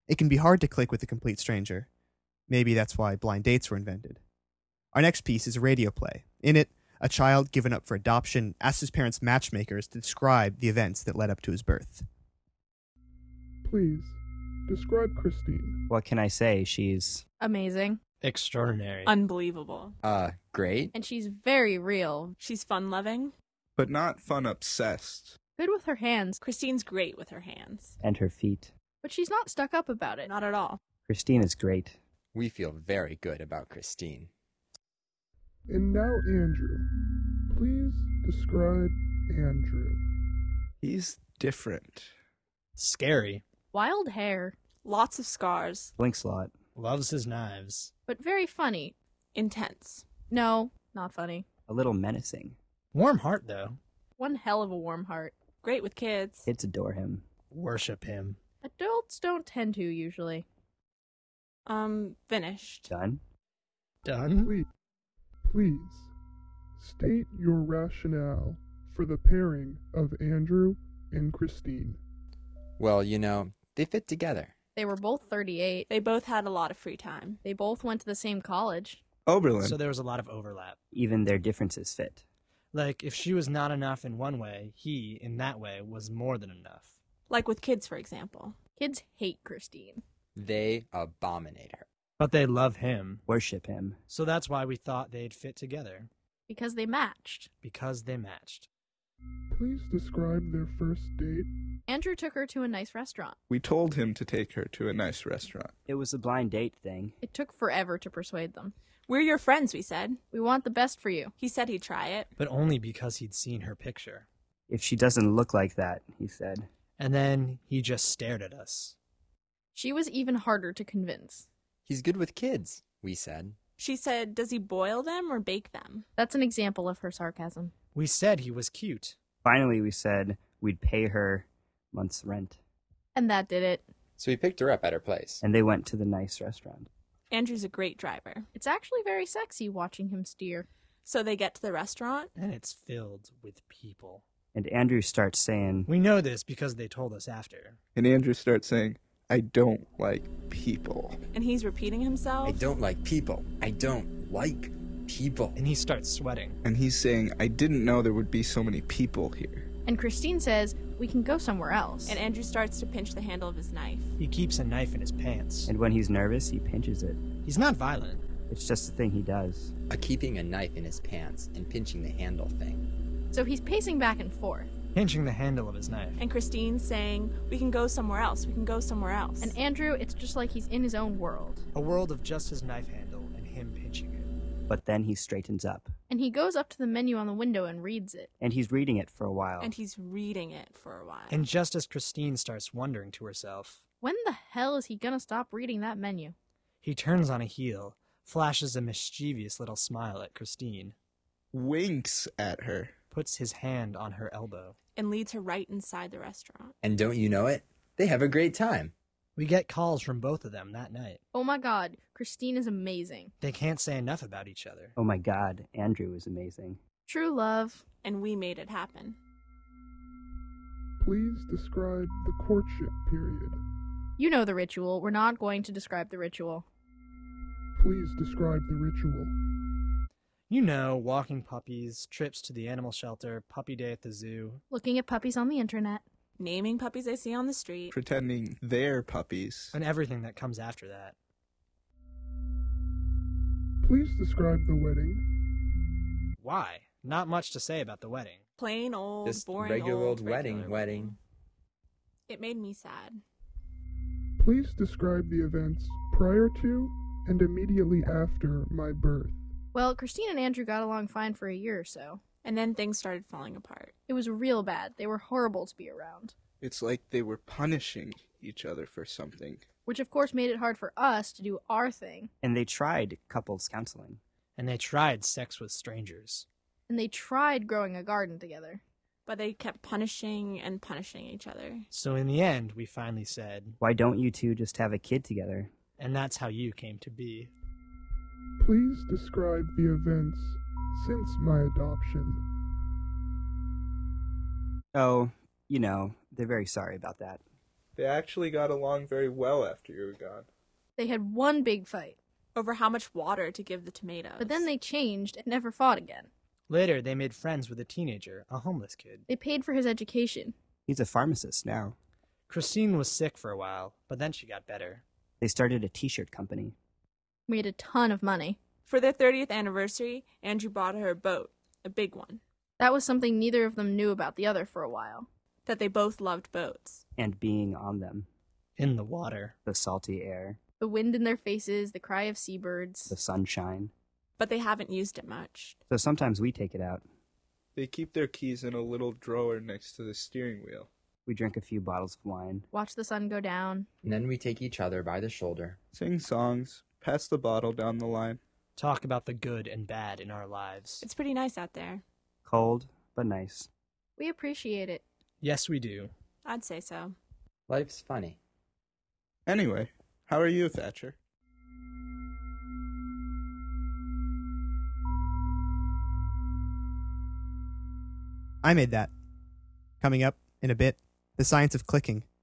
It can be hard to click with a complete stranger. Maybe that's why blind dates were invented. Our next piece is a radio play. In it, a child given up for adoption asks his parents' matchmakers to describe the events that led up to his birth. Please, describe Christine. What can I say? She's Amazing. Extraordinary. Unbelievable. Great. And she's very real. She's fun-loving. But not fun-obsessed. Good with her hands, Christine's great with her hands. and her feet. but she's not stuck up about it. Not at all. Christine is great. We feel very good about Christine. And now Andrew. Please describe Andrew. He's different. Scary. Wild hair, Lots of scars. Blinks a lot. Loves his knives. but very funny. Intense. No, not funny. A little menacing. Warm heart, though. One hell of a warm heart. Great with kids. Kids adore him. Worship him. Adults don't tend to, usually. Finished. Done? Done? Please, state your rationale for the pairing of Andrew and Christine. Well, they fit together. They were both 38. They both had a lot of free time. They both went to the same college. Oberlin. So there was a lot of overlap. Even their differences fit. Like, if she was not enough in one way, he, in that way, was more than enough. Like with kids, for example. Kids hate Christine. They abominate her. But they love him. Worship him. So that's why we thought they'd fit together. Because they matched. Because they matched. Please describe their first date. Andrew took her to a nice restaurant. We told him to take her to a nice restaurant. It was a blind date thing. It took forever to persuade them. We're your friends, we said. We want the best for you. He said he'd try it. But only because he'd seen her picture. If she doesn't look like that, he said. And then he just stared at us. She was even harder to convince. He's good with kids, we said. She said, does he boil them or bake them? That's an example of her sarcasm. We said he was cute. Finally, we said we'd pay her month's rent. And that did it. So we picked her up at her place. And they went to the nice restaurant. Andrew's a great driver. It's actually very sexy watching him steer. So they get to the restaurant. And it's filled with people. And Andrew starts saying, We know this because they told us after. And Andrew starts saying, I don't like people. And he's repeating himself. I don't like people. I don't like people. And he starts sweating. And he's saying, I didn't know there would be so many people here. And Christine says, we can go somewhere else. And Andrew starts to pinch the handle of his knife. He keeps a knife in his pants. and when he's nervous, he pinches it. He's not violent. It's just a thing he does. Keeping a knife in his pants and pinching the handle thing. So he's pacing back and forth. Pinching the handle of his knife. And Christine's saying, we can go somewhere else. We can go somewhere else. And Andrew, it's just like he's in his own world. A world of just his knife handle and him pinching it. But then he straightens up. And he goes up to the menu on the window and reads it. And he's reading it for a while. And he's reading it for a while. And just as Christine starts wondering to herself, When the hell is he gonna stop reading that menu? he turns on a heel, flashes a mischievous little smile at Christine, Winks at her. puts his hand on her elbow. And leads her right inside the restaurant. And don't you know it? They have a great time. We get calls from both of them that night. Oh my god, Christine is amazing. They can't say enough about each other. Oh my god, Andrew is amazing. True love. And we made it happen. Please describe the courtship period. You know the ritual. We're not going to describe the ritual. Please describe the ritual. You know, walking puppies, trips to the animal shelter, puppy day at the zoo. Looking at puppies on the internet. Naming puppies I see on the street. Pretending they're puppies. And everything that comes after that. Please describe the wedding. Why? Not much to say about the wedding. Plain old, Just boring regular old regular wedding. It made me sad. Please describe the events prior to and immediately after my birth. Well, Christine and Andrew got along fine for a year or so. And then things started falling apart. It was real bad. They were horrible to be around. It's like they were punishing each other for something. Which of course made it hard for us to do our thing. And they tried couples counseling. And they tried sex with strangers. And they tried growing a garden together. But they kept punishing and punishing each other. So in the end, we finally said, Why don't you two just have a kid together? and that's how you came to be. Please describe the events since my adoption. Oh, they're very sorry about that. They actually got along very well after you were gone. They had one big fight, Over how much water to give the tomatoes. but then they changed and never fought again. Later, they made friends with a teenager, a homeless kid. They paid for his education. He's a pharmacist now. Christine was sick for a while, but then she got better. They started a t-shirt company. Made a ton of money. For their 30th anniversary, Andrew bought her a boat, a big one, That was something neither of them knew about the other for a while. that they both loved boats. And being on them. In the water. The salty air. The wind in their faces, the cry of seabirds. The sunshine. But they haven't used it much. So sometimes we take it out. They keep their keys in a little drawer next to the steering wheel. We drink a few bottles of wine. Watch the sun go down. And then we take each other by the shoulder. Sing songs, pass the bottle down the line. Talk about the good and bad in our lives. It's pretty nice out there. Cold, but nice. We appreciate it. Yes, we do. I'd say so. Life's funny. Anyway, how are you, Thatcher? I made that. Coming up in a bit, the science of clicking.